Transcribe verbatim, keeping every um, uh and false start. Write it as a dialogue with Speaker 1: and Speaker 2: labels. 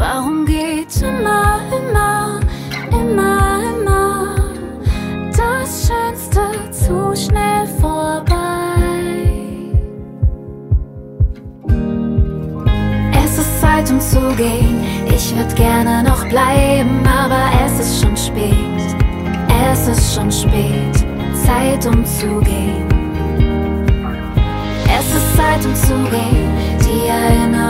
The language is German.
Speaker 1: Warum geht immer, immer, immer, immer das Schönste zu schnell vorbei? Es ist Zeit, um zu gehen. Ich würd gerne noch bleiben, aber es ist schon spät. Es ist schon spät. Zeit, um zu gehen. Es ist Zeit, um zu gehen. Die Erinnerung